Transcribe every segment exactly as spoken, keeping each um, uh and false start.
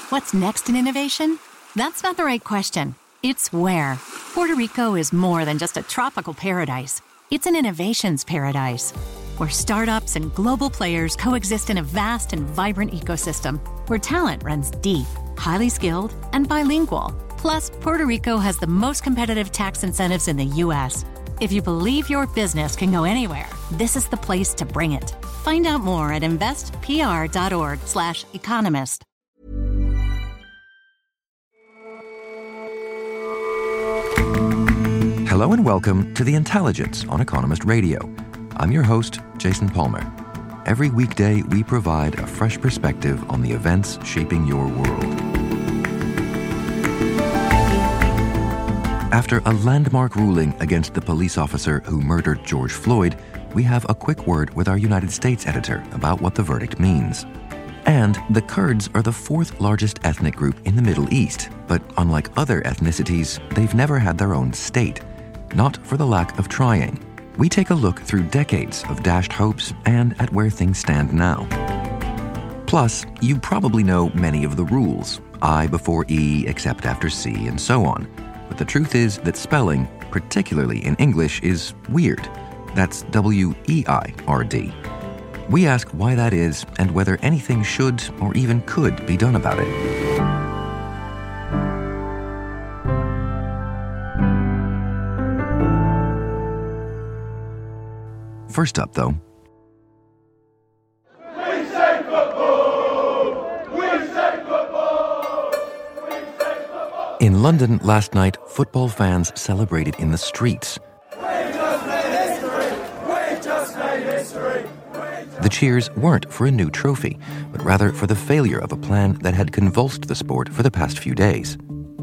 What's next in innovation? That's not the right question. It's where. Puerto Rico is more than just a tropical paradise. It's an innovations paradise, where startups and global players coexist in a vast and vibrant ecosystem, where talent runs deep, highly skilled, and bilingual. Plus, Puerto Rico has the most competitive tax incentives in the U S. If you believe your business can go anywhere, this is the place to bring it. Find out more at investpr.org slash economist. Hello and welcome to The Intelligence on Economist Radio. I'm your host, Jason Palmer. Every weekday, we provide a fresh perspective on the events shaping your world. After a landmark ruling against the police officer who murdered George Floyd, we have a quick word with our United States editor about what the verdict means. And the Kurds are the fourth largest ethnic group in the Middle East, but unlike other ethnicities, they've never had their own state. Not for the lack of trying. We take a look through decades of dashed hopes and at where things stand now. Plus, you probably know many of the rules. I before E except after C and so on. But the truth is that spelling, particularly in English, is weird. That's W E I R D. We ask why that is and whether anything should or even could be done about it. First up, though, We say football! We say football! We say football! in London last night, football fans celebrated in the streets. We just made history! We just made history! The cheers weren't for a new trophy, but rather for the failure of a plan that had convulsed the sport for the past few days.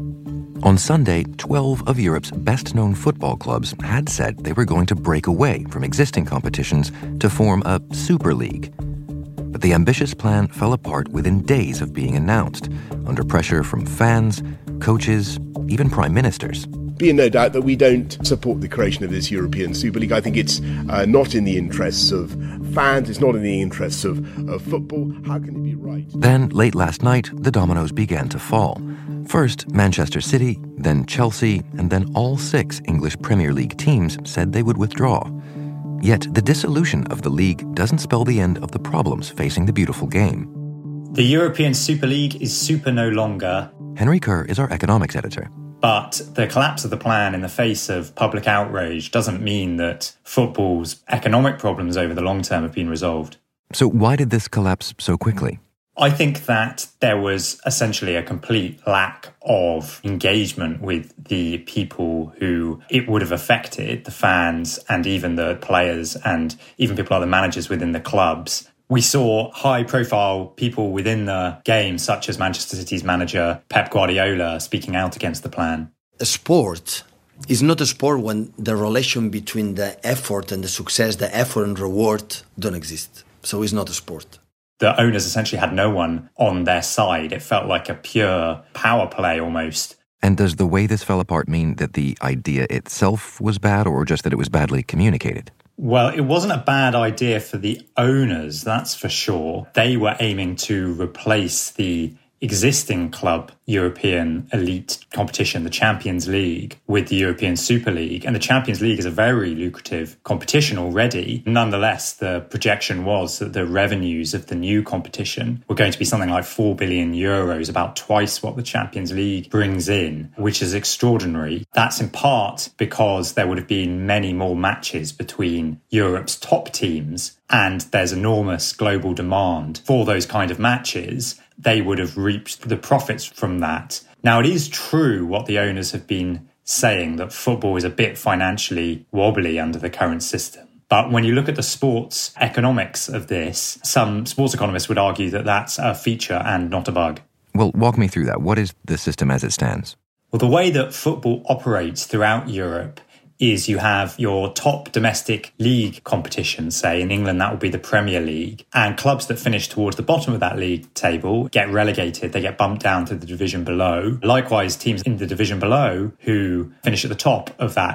On Sunday, twelve of Europe's best-known football clubs had said they were going to break away from existing competitions to form a Super League. But the ambitious plan fell apart within days of being announced, under pressure from fans, coaches, even prime ministers. Be in no doubt that we don't support the creation of this European Super League. I think it's uh, not in the interests of fans, it's not in the interests of, of football. How can it be right? Then, late last night, the dominoes began to fall. First, Manchester City, then Chelsea, and then all six English Premier League teams said they would withdraw. Yet the dissolution of the league doesn't spell the end of the problems facing the beautiful game. The European Super League is super no longer. Henry Kerr is our economics editor. But the collapse of the plan in the face of public outrage doesn't mean that football's economic problems over the long term have been resolved. So why did this collapse so quickly? I think that there was essentially a complete lack of engagement with the people who it would have affected, the fans and even the players and even people like the managers within the clubs. We saw high-profile people within the game, such as Manchester City's manager Pep Guardiola, speaking out against the plan. A sport is not a sport when the relation between the effort and the success, the effort and reward don't exist. So it's not a sport. The owners essentially had no one on their side. It felt like a pure power play almost. And does the way this fell apart mean that the idea itself was bad or just that it was badly communicated? Well, it wasn't a bad idea for the owners, that's for sure. They were aiming to replace the existing club European elite competition, the Champions League, with the European Super League. And the Champions League is a very lucrative competition already. Nonetheless, the projection was that the revenues of the new competition were going to be something like four billion euros, about twice what the Champions League brings in, which is extraordinary. That's in part because there would have been many more matches between Europe's top teams, and there's enormous global demand for those kind of matches. They would have reaped the profits from that. Now, it is true what the owners have been saying, that football is a bit financially wobbly under the current system. But when you look at the sports economics of this, some sports economists would argue that that's a feature and not a bug. Well, walk me through that. What is the system as it stands? Well, the way that football operates throughout Europe is you have your top domestic league competition, say in England that would be the Premier League, and clubs that finish towards the bottom of that league table get relegated, they get bumped down to the division below. Likewise, teams in the division below who finish at the top of that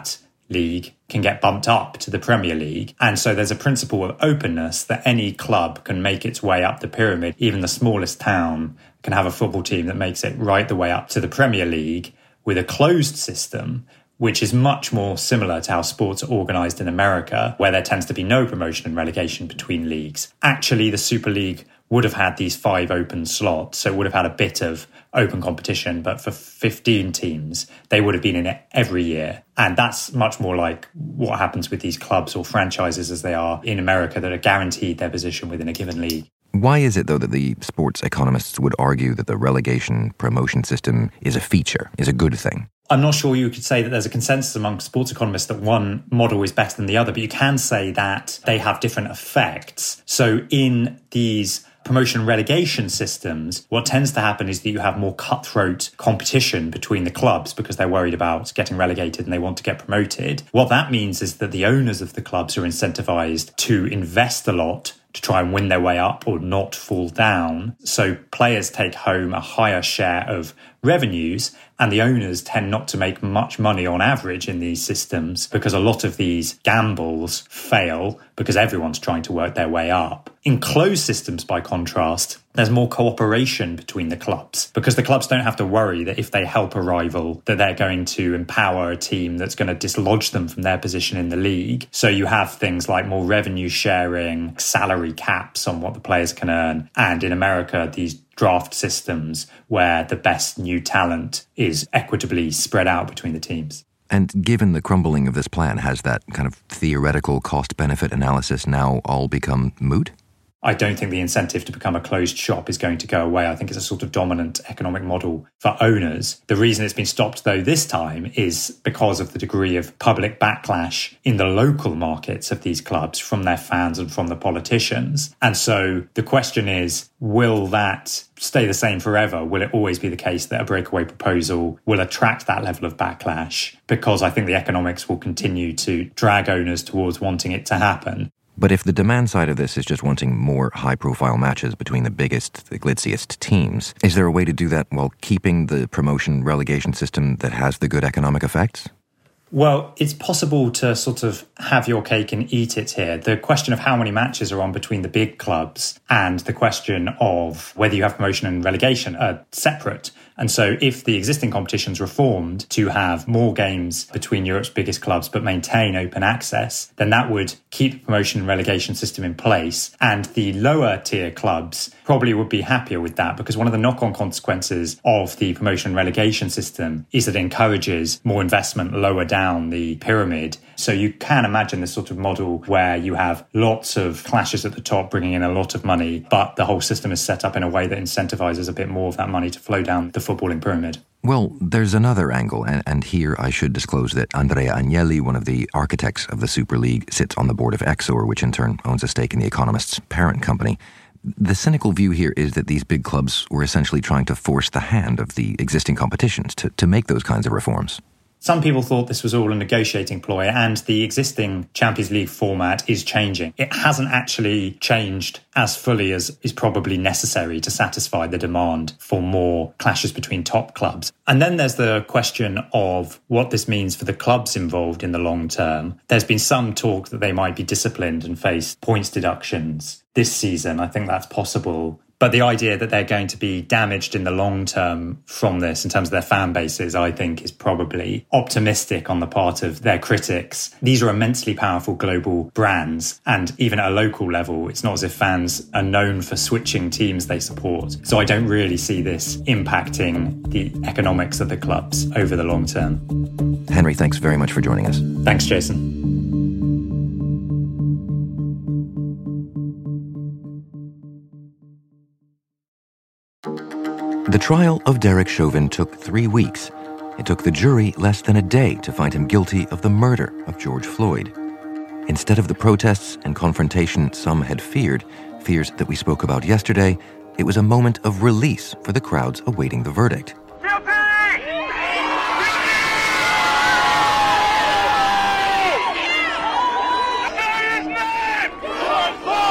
League can get bumped up to the Premier League. And so there's a principle of openness that any club can make its way up the pyramid. Even the smallest town can have a football team that makes it right the way up to the Premier League with a closed system, which is much more similar to how sports are organised in America, where there tends to be no promotion and relegation between leagues. Actually, the Super League would have had these five open slots, so it would have had a bit of open competition, but for fifteen teams, they would have been in it every year. And that's much more like what happens with these clubs or franchises as they are in America that are guaranteed their position within a given league. Why is it, though, that the sports economists would argue that the relegation promotion system is a feature, is a good thing? I'm not sure you could say that there's a consensus among sports economists that one model is better than the other, but you can say that they have different effects. So in these promotion relegation systems, what tends to happen is that you have more cutthroat competition between the clubs because they're worried about getting relegated and they want to get promoted. What that means is that the owners of the clubs are incentivized to invest a lot to try and win their way up or not fall down. So players take home a higher share of revenues, and the owners tend not to make much money on average in these systems because a lot of these gambles fail because everyone's trying to work their way up. In closed systems, by contrast, there's more cooperation between the clubs because the clubs don't have to worry that if they help a rival that they're going to empower a team that's going to dislodge them from their position in the league. So you have things like more revenue sharing, salary caps on what the players can earn. And in America, these draft systems where the best new talent is equitably spread out between the teams. And given the crumbling of this plan, has that kind of theoretical cost-benefit analysis now all become moot? I don't think the incentive to become a closed shop is going to go away. I think it's a sort of dominant economic model for owners. The reason it's been stopped, though, this time is because of the degree of public backlash in the local markets of these clubs from their fans and from the politicians. And so the question is, will that stay the same forever? Will it always be the case that a breakaway proposal will attract that level of backlash? Because I think the economics will continue to drag owners towards wanting it to happen. But if the demand side of this is just wanting more high-profile matches between the biggest, the glitziest teams, is there a way to do that while keeping the promotion relegation system that has the good economic effects? Well, it's possible to sort of have your cake and eat it here. The question of how many matches are on between the big clubs and the question of whether you have promotion and relegation are separate. And so if the existing competition's reformed to have more games between Europe's biggest clubs but maintain open access, then that would keep the promotion and relegation system in place. And the lower tier clubs probably would be happier with that because one of the knock-on consequences of the promotion and relegation system is that it encourages more investment lower down the pyramid. So you can imagine this sort of model where you have lots of clashes at the top bringing in a lot of money, but the whole system is set up in a way that incentivizes a bit more of that money to flow down the footballing pyramid. Well, there's another angle, and, and here I should disclose that Andrea Agnelli, one of the architects of the Super League, sits on the board of Exor, which in turn owns a stake in The Economist's parent company. The cynical view here is that these big clubs were essentially trying to force the hand of the existing competitions to, to make those kinds of reforms. Some people thought this was all a negotiating ploy, and the existing Champions League format is changing. It hasn't actually changed as fully as is probably necessary to satisfy the demand for more clashes between top clubs. And then there's the question of what this means for the clubs involved in the long term. There's been some talk that they might be disciplined and face points deductions this season. I think that's possible. But the idea that they're going to be damaged in the long term from this in terms of their fan bases, I think, is probably optimistic on the part of their critics. These are immensely powerful global brands. And even at a local level, it's not as if fans are known for switching teams they support. So I don't really see this impacting the economics of the clubs over the long term. Henry, thanks very much for joining us. Thanks, Jason. The trial of Derek Chauvin took three weeks. It took the jury less than a day to find him guilty of the murder of George Floyd. Instead of the protests and confrontation some had feared, fears that we spoke about yesterday, it was a moment of release for the crowds awaiting the verdict.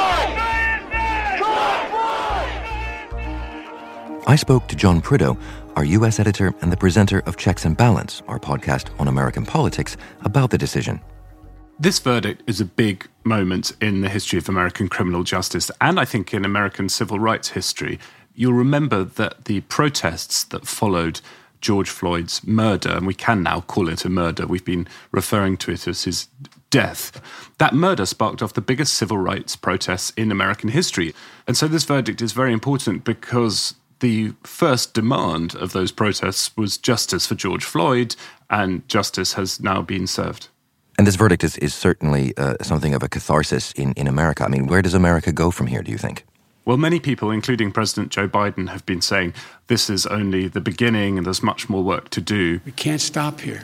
I spoke to John Prideaux, our U S editor and the presenter of Checks and Balance, our podcast on American politics, about the decision. This verdict is a big moment in the history of American criminal justice, and I think in American civil rights history. You'll remember that the protests that followed George Floyd's murder, and we can now call it a murder, we've been referring to it as his death, that murder sparked off the biggest civil rights protests in American history. And so this verdict is very important because the first demand of those protests was justice for George Floyd, and justice has now been served. And this verdict is, is certainly uh, something of a catharsis in, in America. I mean, where does America go from here, do you think? Well, many people, including President Joe Biden, have been saying this is only the beginning and there's much more work to do. We can't stop here.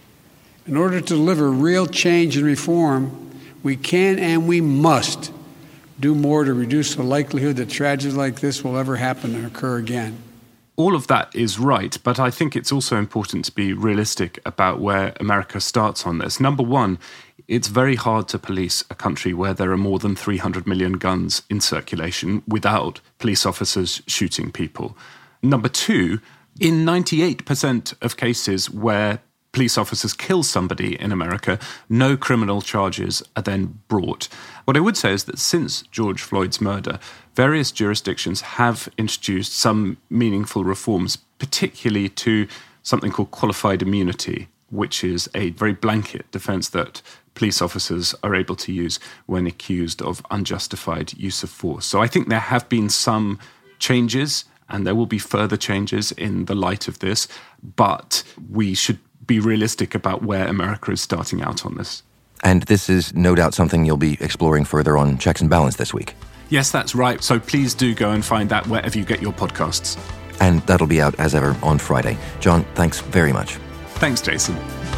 In order to deliver real change and reform, we can and we must do more to reduce the likelihood that tragedies like this will ever happen and occur again. All of that is right, but I think it's also important to be realistic about where America starts on this. Number one, it's very hard to police a country where there are more than three hundred million guns in circulation without police officers shooting people. Number two, in ninety-eight percent of cases where police officers kill somebody in America, no criminal charges are then brought. What I would say is that since George Floyd's murder, various jurisdictions have introduced some meaningful reforms, particularly to something called qualified immunity, which is a very blanket defense that police officers are able to use when accused of unjustified use of force. So I think there have been some changes, and there will be further changes in the light of this, but we should be realistic about where America is starting out on this. And this is no doubt something you'll be exploring further on Checks and Balance this week. Yes, that's right. So please do go and find that wherever you get your podcasts. And that'll be out as ever on Friday. John, thanks very much. Thanks, Jason.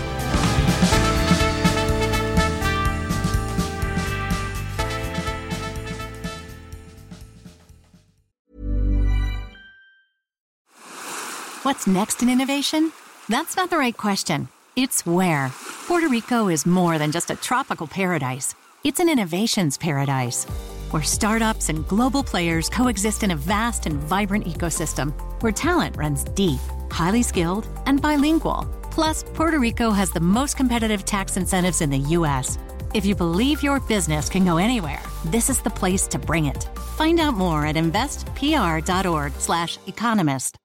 What's next in innovation? That's not the right question. It's where. Puerto Rico is more than just a tropical paradise. It's an innovations paradise, where startups and global players coexist in a vast and vibrant ecosystem, where talent runs deep, highly skilled, and bilingual. Plus, Puerto Rico has the most competitive tax incentives in the U S. If you believe your business can go anywhere, this is the place to bring it. Find out more at investpr.org slash economist.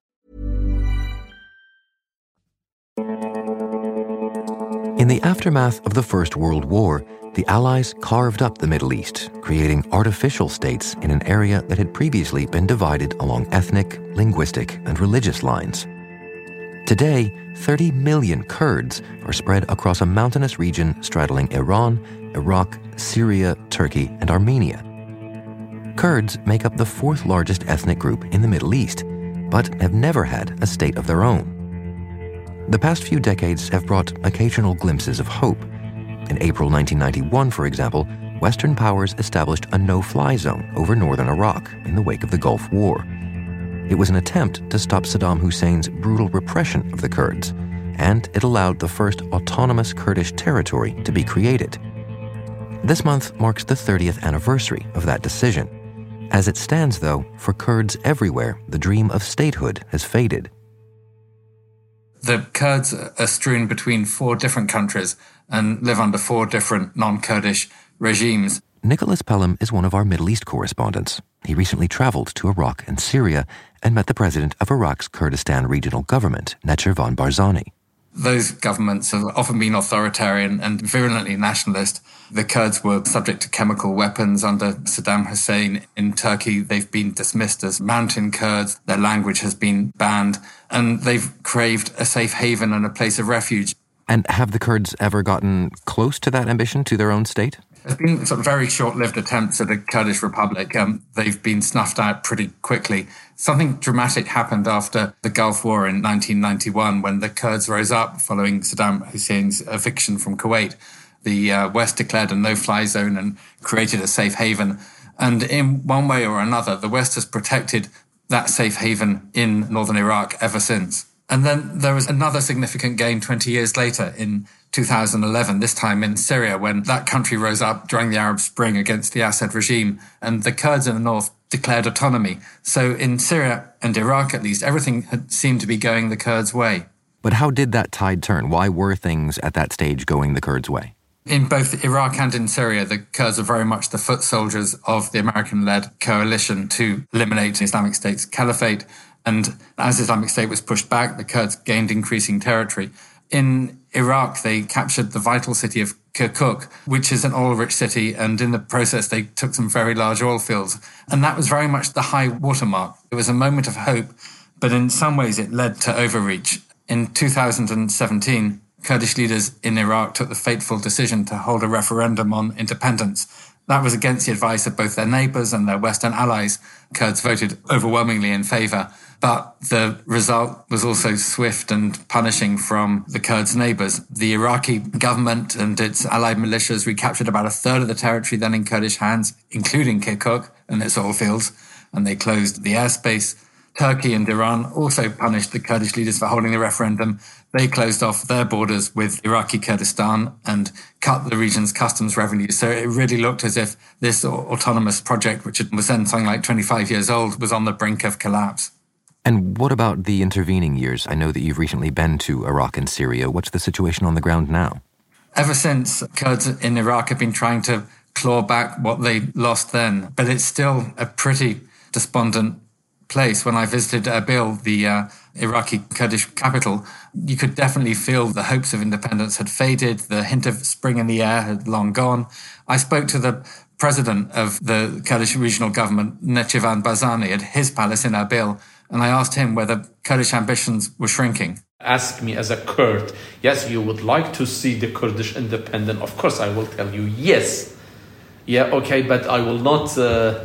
In the aftermath of the First World War, the Allies carved up the Middle East, creating artificial states in an area that had previously been divided along ethnic, linguistic, and religious lines. Today, thirty million Kurds are spread across a mountainous region straddling Iran, Iraq, Syria, Turkey, and Armenia. Kurds make up the fourth largest ethnic group in the Middle East, but have never had a state of their own. The past few decades have brought occasional glimpses of hope. In April nineteen ninety-one, for example, Western powers established a no-fly zone over northern Iraq in the wake of the Gulf War. It was an attempt to stop Saddam Hussein's brutal repression of the Kurds, and it allowed the first autonomous Kurdish territory to be created. This month marks the thirtieth anniversary of that decision. As it stands, though, for Kurds everywhere, the dream of statehood has faded. The Kurds are strewn between four different countries and live under four different non-Kurdish regimes. Nicholas Pelham is one of our Middle East correspondents. He recently traveled to Iraq and Syria and met the president of Iraq's Kurdistan Regional Government, Netcher von Barzani. Those governments have often been authoritarian and virulently nationalist. The Kurds were subject to chemical weapons under Saddam Hussein. In Turkey, they've been dismissed as mountain Kurds. Their language has been banned, and they've craved a safe haven and a place of refuge. And have the Kurds ever gotten close to that ambition, to their own state? There's been sort of very short-lived attempts at a Kurdish republic. Um, they've been snuffed out pretty quickly. Something dramatic happened after the Gulf War in nineteen ninety-one when the Kurds rose up following Saddam Hussein's eviction from Kuwait. The uh, West declared a no-fly zone and created a safe haven. And in one way or another, the West has protected that safe haven in northern Iraq ever since. And then there was another significant gain twenty years later in two thousand eleven, this time in Syria, when that country rose up during the Arab Spring against the Assad regime, and the Kurds in the north declared autonomy. So in Syria and Iraq, at least, everything had seemed to be going the Kurds' way. But how did that tide turn? Why were things at that stage going the Kurds' way? In both Iraq and in Syria, the Kurds are very much the foot soldiers of the American-led coalition to eliminate Islamic State's caliphate. And as Islamic State was pushed back, the Kurds gained increasing territory. In Iraq, they captured the vital city of Kirkuk, which is an oil-rich city, and in the process, they took some very large oil fields. And that was very much the high watermark. It was a moment of hope, but in some ways it led to overreach. In two thousand seventeen, Kurdish leaders in Iraq took the fateful decision to hold a referendum on independence. That was against the advice of both their neighbours and their Western allies. Kurds voted overwhelmingly in favour. But the result was also swift and punishing from the Kurds' neighbours. The Iraqi government and its allied militias recaptured about a third of the territory then in Kurdish hands, including Kirkuk and its oil fields, and they closed the airspace. Turkey and Iran also punished the Kurdish leaders for holding the referendum. They closed off their borders with Iraqi Kurdistan and cut the region's customs revenues. So it really looked as if this autonomous project, which was then something like twenty-five years old, was on the brink of collapse. And what about the intervening years? I know that you've recently been to Iraq and Syria. What's the situation on the ground now? Ever since, Kurds in Iraq have been trying to claw back what they lost then, but it's still a pretty despondent place. When I visited Erbil, the uh, Iraqi Kurdish capital, you could definitely feel the hopes of independence had faded. The hint of spring in the air had long gone. I spoke to the president of the Kurdish regional government, Nechivan Barzani, at his palace in Erbil, and I asked him whether Kurdish ambitions were shrinking. Ask me as a Kurd, yes, you would like to see the Kurdish independent. Of course, I will tell you yes. Yeah, okay, but I will not... Uh,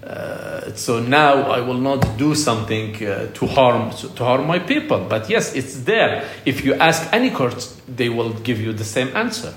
uh, so now I will not do something uh, to harm to harm my people. But yes, it's there. If you ask any Kurds, they will give you the same answer.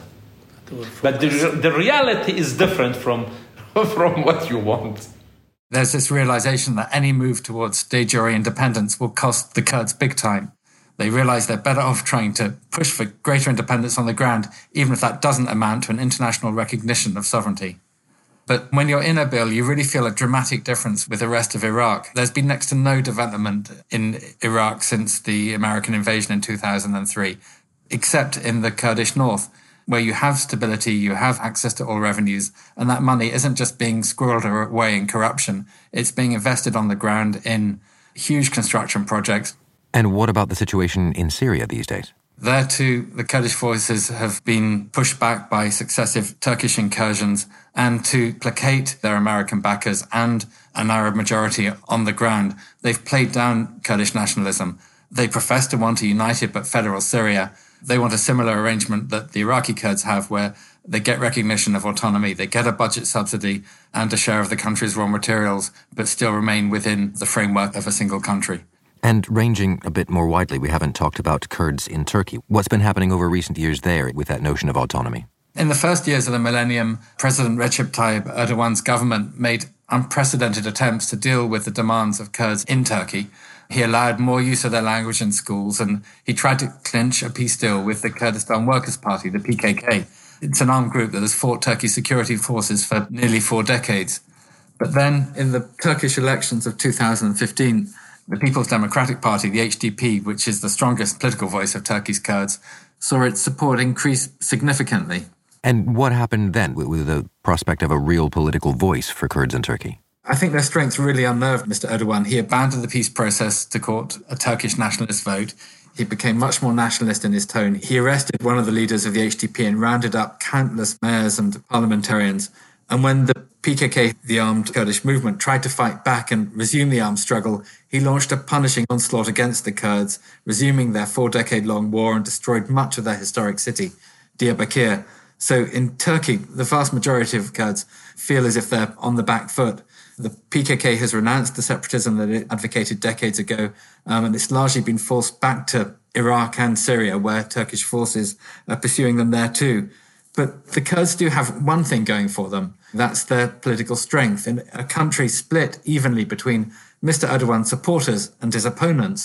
But the the reality is different from from what you want. There's this realization that any move towards de jure independence will cost the Kurds big time. They realize they're better off trying to push for greater independence on the ground, even if that doesn't amount to an international recognition of sovereignty. But when you're in Erbil, you really feel a dramatic difference with the rest of Iraq. There's been next to no development in Iraq since the American invasion in two thousand three, except in the Kurdish north, where you have stability, you have access to oil revenues, and that money isn't just being squirreled away in corruption. It's being invested on the ground in huge construction projects. And what about the situation in Syria these days? There too, the Kurdish forces have been pushed back by successive Turkish incursions, and to placate their American backers and an Arab majority on the ground, they've played down Kurdish nationalism. They profess to want a united but federal Syria. They want a similar arrangement that the Iraqi Kurds have, where they get recognition of autonomy, they get a budget subsidy and a share of the country's raw materials, but still remain within the framework of a single country. And ranging a bit more widely, we haven't talked about Kurds in Turkey. What's been happening over recent years there with that notion of autonomy? In the first years of the millennium, President Recep Tayyip Erdogan's government made unprecedented attempts to deal with the demands of Kurds in Turkey. He allowed more use of their language in schools, and he tried to clinch a peace deal with the Kurdistan Workers' Party, the P K K. It's an armed group that has fought Turkey's security forces for nearly four decades. But then, in the Turkish elections of two thousand fifteen, the People's Democratic Party, the H D P, which is the strongest political voice of Turkey's Kurds, saw its support increase significantly. And what happened then with the prospect of a real political voice for Kurds in Turkey? I think their strength really unnerved Mister Erdogan. He abandoned the peace process to court a Turkish nationalist vote. He became much more nationalist in his tone. He arrested one of the leaders of the H D P and rounded up countless mayors and parliamentarians. And when the P K K, the armed Kurdish movement, tried to fight back and resume the armed struggle, he launched a punishing onslaught against the Kurds, resuming their four-decade-long war, and destroyed much of their historic city, Diyarbakir. So in Turkey, the vast majority of Kurds feel as if they're on the back foot. The P K K has renounced the separatism that it advocated decades ago, um, and it's largely been forced back to Iraq and Syria, where Turkish forces are pursuing them there too. But the Kurds do have one thing going for them. That's their political strength. In a country split evenly between Mister Erdogan's supporters and his opponents,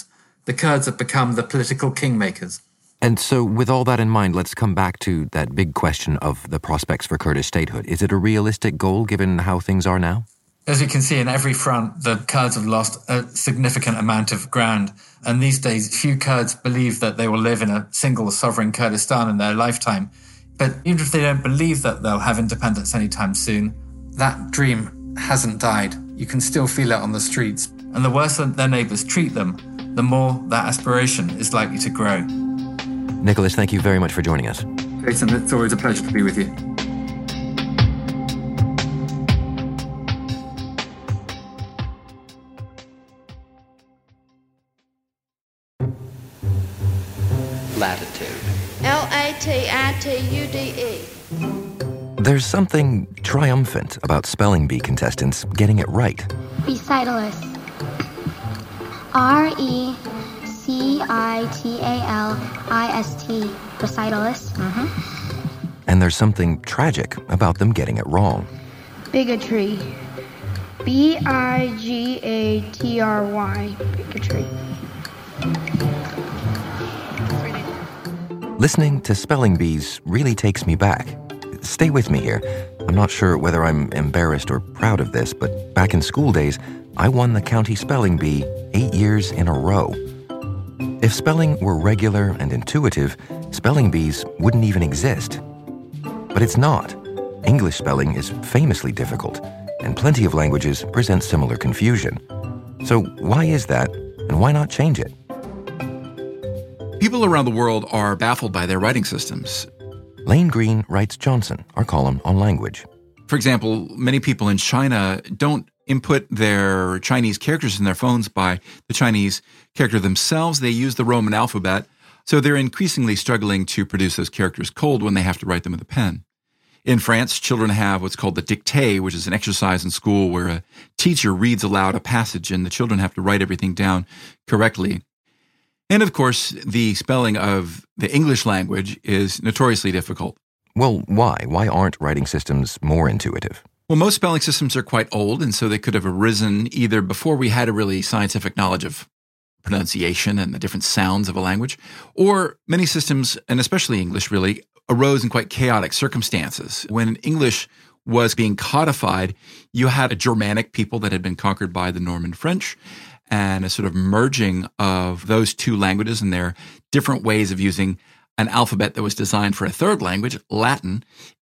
The Kurds have become the political kingmakers. And so with all that in mind, let's come back to that big question of the prospects for Kurdish statehood. Is it a realistic goal given how things are now? As you can see, in every front, the Kurds have lost a significant amount of ground. And these days, few Kurds believe that they will live in a single sovereign Kurdistan in their lifetime. But even if they don't believe that they'll have independence anytime soon, that dream hasn't died. You can still feel it on the streets. And the worse their neighbours treat them, the more that aspiration is likely to grow. Nicholas, thank you very much for joining us. Jason, it's always a pleasure to be with you. Latitude. L A T I T U D E. There's something triumphant about spelling bee contestants getting it right. Recitalist. R E C I T A L I S T. Recitalist. Mm-hmm. And there's something tragic about them getting it wrong. Bigotry. B I G A T R Y. Bigotry. Listening to spelling bees really takes me back. Stay with me here. I'm not sure whether I'm embarrassed or proud of this, but back in school days, I won the county spelling bee eight years in a row. If spelling were regular and intuitive, spelling bees wouldn't even exist. But it's not. English spelling is famously difficult, and plenty of languages present similar confusion. So why is that, and why not change it? People around the world are baffled by their writing systems. Lane Green writes Johnson, our column on language. For example, many people in China don't input their Chinese characters in their phones by the Chinese character themselves. They use the Roman alphabet, so they're increasingly struggling to produce those characters cold when they have to write them with a pen. In France, children have what's called the dictée, which is an exercise in school where a teacher reads aloud a passage and the children have to write everything down correctly. And of course, the spelling of the English language is notoriously difficult. Well, why? Why aren't writing systems more intuitive? Well, most spelling systems are quite old, and so they could have arisen either before we had a really scientific knowledge of pronunciation and the different sounds of a language, or many systems, and especially English really, arose in quite chaotic circumstances. When English was being codified, you had a Germanic people that had been conquered by the Norman French, and a sort of merging of those two languages and their different ways of using an alphabet that was designed for a third language, Latin,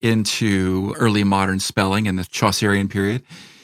into early modern spelling in the Chaucerian period.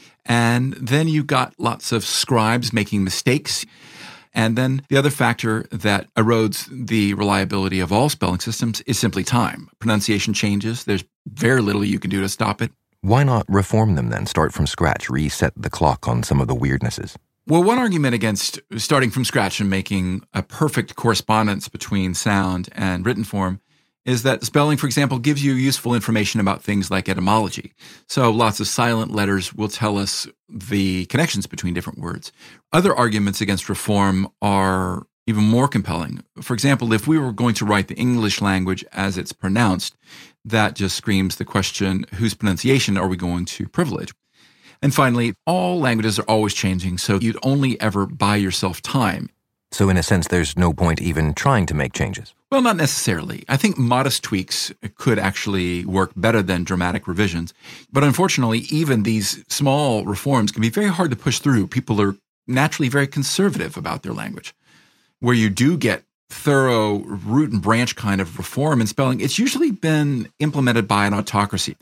And then you got lots of scribes making mistakes. And then the other factor that erodes the reliability of all spelling systems is simply time. Pronunciation changes. There's very little you can do to stop it. Why not reform them then? Start from scratch, reset the clock on some of the weirdnesses? Well, one argument against starting from scratch and making a perfect correspondence between sound and written form is that spelling, for example, gives you useful information about things like etymology. So lots of silent letters will tell us the connections between different words. Other arguments against reform are even more compelling. For example, if we were going to write the English language as it's pronounced, that just screams the question, whose pronunciation are we going to privilege? And finally, all languages are always changing, so you'd only ever buy yourself time. So in a sense, there's no point even trying to make changes? Well, not necessarily. I think modest tweaks could actually work better than dramatic revisions. But unfortunately, even these small reforms can be very hard to push through. People are naturally very conservative about their language. Where you do get thorough root and branch kind of reform in spelling, it's usually been implemented by an autocracy.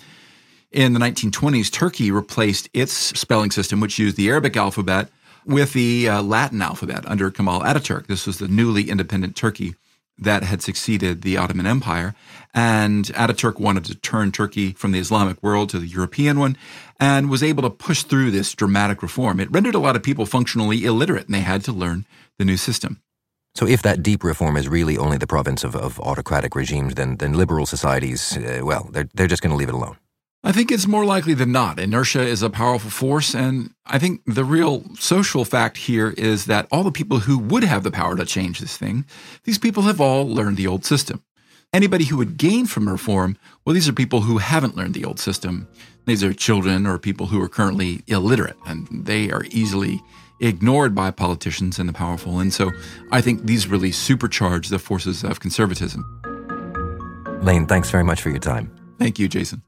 In the nineteen twenties, Turkey replaced its spelling system, which used the Arabic alphabet, with the uh, Latin alphabet under Kemal Ataturk. This was the newly independent Turkey that had succeeded the Ottoman Empire. And Ataturk wanted to turn Turkey from the Islamic world to the European one and was able to push through this dramatic reform. It rendered a lot of people functionally illiterate, and they had to learn the new system. So if that deep reform is really only the province of, of autocratic regimes, then, then liberal societies, uh, well, they're, they're just going to leave it alone. I think it's more likely than not. Inertia is a powerful force, and I think the real social fact here is that all the people who would have the power to change this thing, these people have all learned the old system. Anybody who would gain from reform, well, these are people who haven't learned the old system. These are children or people who are currently illiterate, and they are easily ignored by politicians and the powerful. And so I think these really supercharge the forces of conservatism. Lane, thanks very much for your time. Thank you, Jason.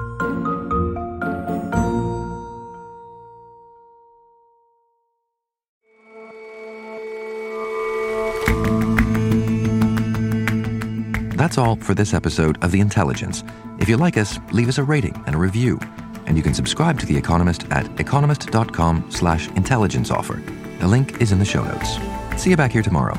That's all for this episode of The Intelligence. If you like us, leave us a rating and a review. And you can subscribe to The Economist at economist.com slash intelligence offer. The link is in the show notes. See you back here tomorrow.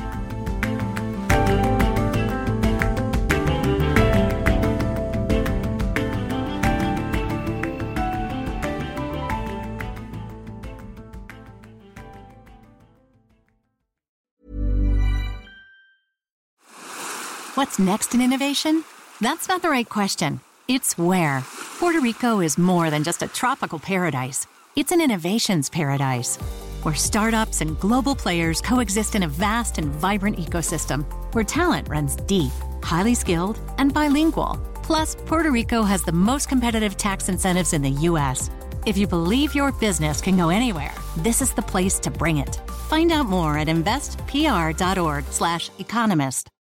What's next in innovation? That's not the right question. It's where. Puerto Rico is more than just a tropical paradise. It's an innovations paradise, where startups and global players coexist in a vast and vibrant ecosystem, where talent runs deep, highly skilled, and bilingual. Plus, Puerto Rico has the most competitive tax incentives in the U S. If you believe your business can go anywhere, this is the place to bring it. Find out more at investpr.org slash economist.